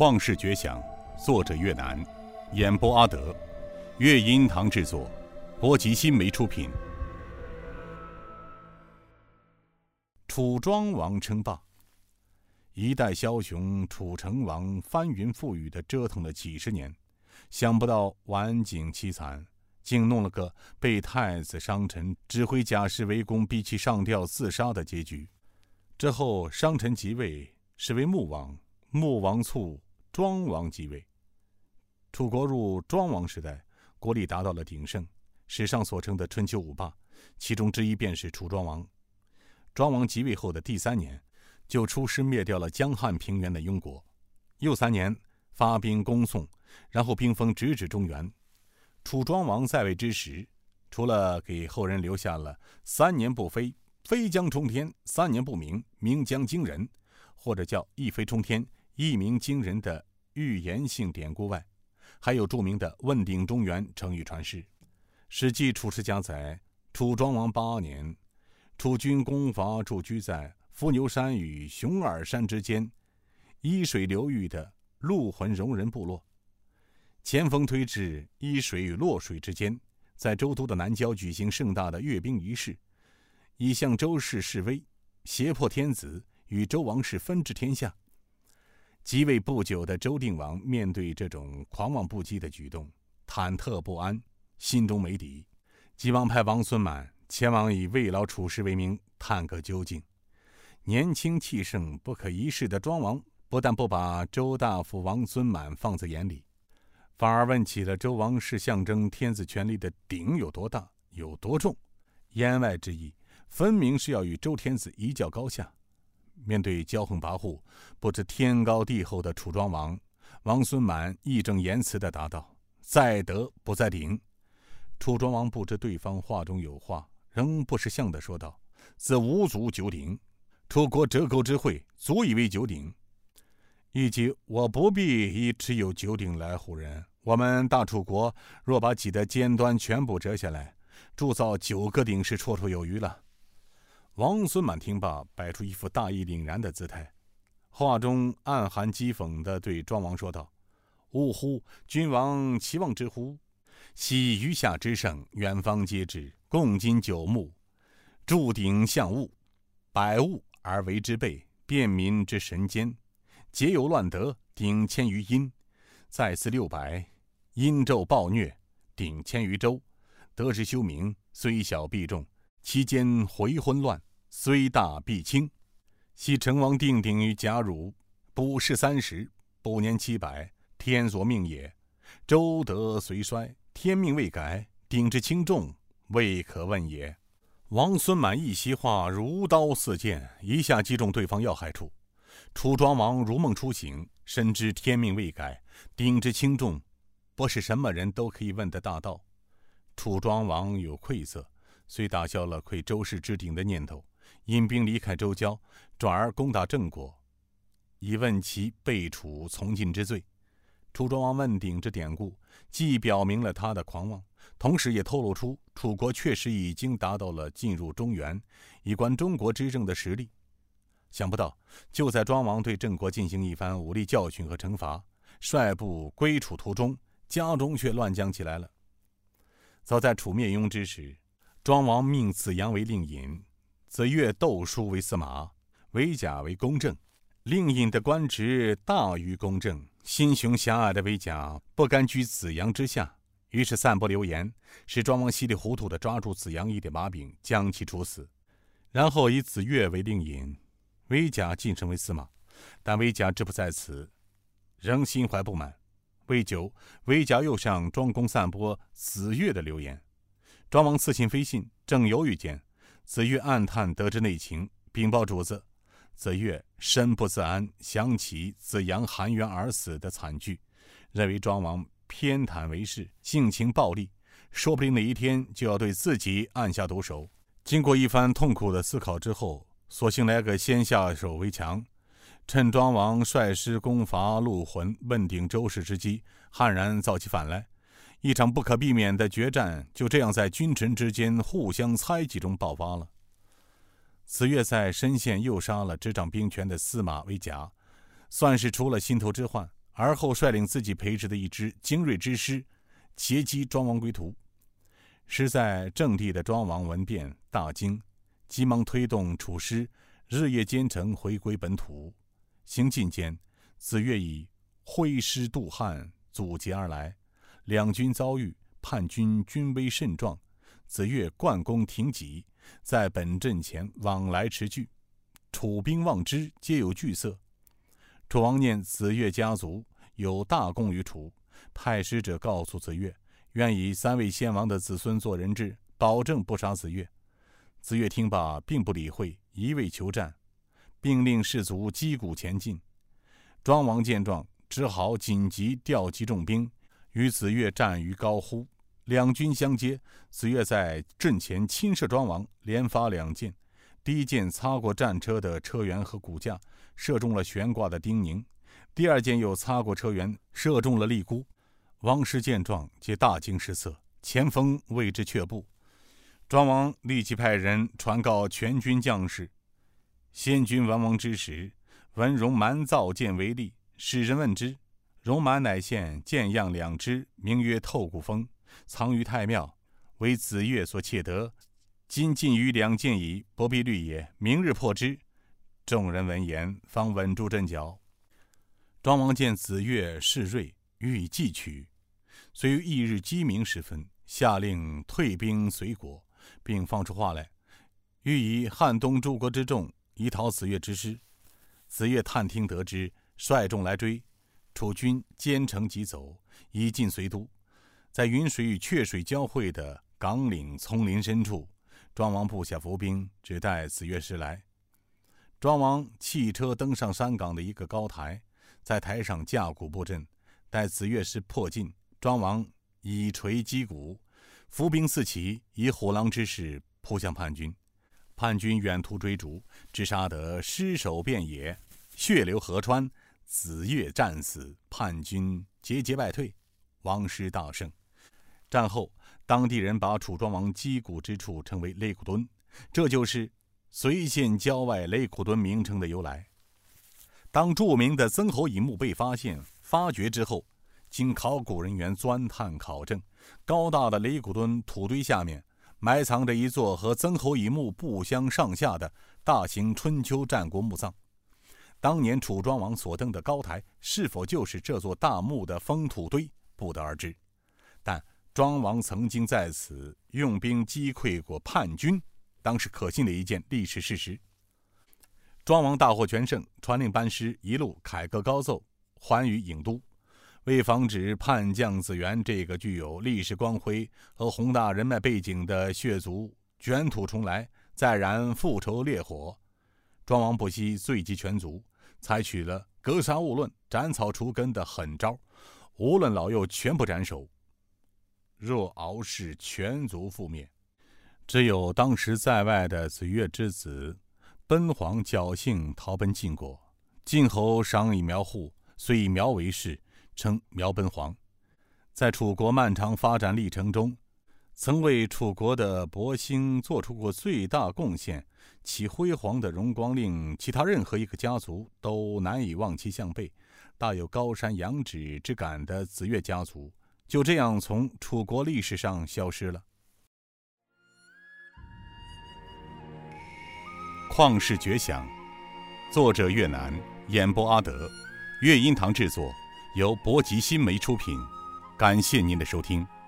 旷世绝响，作者岳南，演播阿德，乐音堂制作，波吉新媒出品。楚庄王称霸，一代枭雄楚成王翻云覆雨地折腾了几十年，想不到晚景凄惨，竟弄了个被太子商臣指挥甲士围攻，逼其上吊自杀的结局。之后商臣即位，是为穆王，穆王卒，庄王即位。楚国入庄王时代，国力达到了鼎盛，史上所称的春秋五霸，其中之一便是楚庄王。庄王即位后的第3年，就出师灭掉了江汉平原的庸国，又3年发兵攻宋，然后兵锋直指中原。楚庄王在位之时，除了给后人留下了3年不飞，飞将冲天；3年不鸣，鸣将惊人，或者叫一飞冲天，一鸣惊人的预言性典故外，还有著名的问鼎中原成语传世。史记楚世家载，楚庄王8年，楚军攻伐驻居在伏牛山与熊耳山之间，依水流域的陆浑戎人部落，前锋推至依水与洛水之间，在周都的南郊举行盛大的阅兵仪式，以向周氏示威，胁迫天子与周王室分治天下。即位不久的周定王面对这种狂妄不羁的举动，忐忑不安，心中没底，急忙派王孙满前往以慰劳楚师为名探个究竟。年轻气盛不可一世的庄王不但不把周大夫王孙满放在眼里，反而问起了周王室象征天子权力的鼎有多大有多重，言外之意分明是要与周天子一较高下。面对骄横跋扈不知天高地厚的楚庄王，王孙满义正言辞地答道：在德不在鼎。楚庄王不知对方话中有话，仍不识相地说道：自无足九鼎，楚国折钩之会，足以为九鼎。以及我不必以持有九鼎来唬人，我们大楚国若把己的尖端全部折下来，铸造9个鼎是绰绰有余了。王孙满听罢，摆出一副大义凛然的姿态，话中暗含讥讽地对庄王说道：呜呼，君王期望之乎？昔余下之盛，远方皆知，共金9木，铸鼎象物，百物而为之备，便民之神监，皆有乱德，鼎千余阴，再思600，阴纣暴虐，鼎千余周，得之修明，虽小必重，其间回昏乱，虽大必轻。昔成王定鼎于甲汝，卜世30，卜年700，天所命也。周德虽衰，天命未改，鼎之轻重，未可问也。王孙满一席话如刀似剑，一下击中对方要害处。楚庄王如梦初醒，深知天命未改，鼎之轻重不是什么人都可以问的大道。楚庄王有愧色，虽打消了窥周氏之鼎的念头，引兵离开周郊，转而攻打郑国，以问其背楚从晋之罪。楚庄王问鼎之典故，既表明了他的狂妄，同时也透露出楚国确实已经达到了进入中原，以观中国之政的实力。想不到，就在庄王对郑国进行一番武力教训和惩罚，率部归楚途中，家中却乱将起来了。早在楚灭庸之时，庄王命子阳为令尹，子越窦叔为司马，韦甲为公正。令尹的官职大于公正，心胸狭隘的韦甲不甘居子阳之下，于是散播流言，使庄王稀里糊涂地抓住子阳一点把柄，将其处死。然后以子越为令尹，韦甲晋升为司马。但韦甲志不在此，仍心怀不满。未久，韦甲又向庄公散播子越的流言。庄王似信非信，正犹豫间，子越暗探得知内情，禀报主子。子越身不自安，想起子阳含冤而死的惨剧，认为庄王偏袒为士，性情暴戾，说不定哪一天就要对自己按下毒手。经过一番痛苦的思考之后，索性来个先下手为强，趁庄王率师攻伐陆浑，问鼎周氏之机，悍然造起反来。一场不可避免的决战就这样在君臣之间互相猜忌中爆发了。子越在深县又杀了执掌兵权的司马韦甲，算是除了心头之患， 而后率领自己培植的一支精锐之师截击庄王归途。时在郑地的庄王闻变大惊，急忙推动楚师日夜兼程回归本土。行进间，子越以挥师渡汉阻截而来，两军遭遇，叛军军威甚壮。子越贯弓挺戟，在本阵前往来持续，楚兵望之，皆有惧色。楚王念子越家族有大功于楚，派使者告诉子越，愿以3位先王的子孙做人质，保证不杀子越。子越听罢，并不理会，一味求战，并令士卒击鼓前进。庄王见状，只好紧急调集重兵，与子越战于高呼。两军相接，子越在阵前亲射庄王，连发2箭。第一箭擦过战车的车辕和骨架，射中了悬挂的丁宁；第二箭又擦过车辕，射中了立孤。王师见状，皆大惊失色，前锋为之却步。庄王立即派人传告全军将士：先君文王之时，闻戎蛮造箭为利，使人问之，戎蛮乃献箭样2支，名曰透骨风，藏于太庙，为子越所窃得。今尽于2箭矣，不必虑也。明日破之。众人闻言，方稳住阵脚。庄王见子越势锐，予以继取，遂于翌日鸡鸣时分，下令退兵随国，并放出话来，欲以汉东诸国之众以讨子越之师。子越探听得知，率众来追，楚军兼程疾走，已进睢都。在云水与雀水交汇的冈岭丛林深处，庄王布下伏兵，只待子越师来。庄王弃车登上山岗的一个高台，在台上架鼓布阵，待子越师迫近，庄王以锤击鼓，伏兵四起，以虎狼之势扑向叛军。叛军远途追逐，只杀得尸首遍野，血流河川，子越战死，叛军节节败退，王师大胜。战后，当地人把楚庄王击鼓之处称为雷鼓墩，这就是随县郊外雷鼓墩名称的由来。当著名的曾侯乙墓被发现发掘之后，经考古人员钻探考证，高大的雷鼓墩土堆下面埋藏着一座和曾侯乙墓不相上下的大型春秋战国墓葬。当年楚庄王所登的高台是否就是这座大墓的封土堆，不得而知。但庄王曾经在此用兵击溃过叛军，当是可信的一件历史事实。庄王大获全胜，传令班师一路凯歌高奏，还于郢都。为防止叛将子元这个具有历史光辉和宏大人脉背景的血族卷土重来，再燃复仇烈火，庄王不惜罪及全族，采取了格杀勿论、斩草除根的狠招，无论老幼全部斩首。若敖氏全族覆灭，只有当时在外的子越之子奔黄侥幸逃奔晋国。晋侯赏以苗户，遂以苗为氏，称苗奔黄。在楚国漫长发展历程中，曾为楚国的勃兴做出过最大贡献，其辉煌的荣光令其他任何一个家族都难以望其项背。大有高山仰止之感的子越家族，就这样从楚国历史上消失了。旷世绝响，作者岳南，演播阿德，乐音堂制作，由博吉新媒出品。感谢您的收听。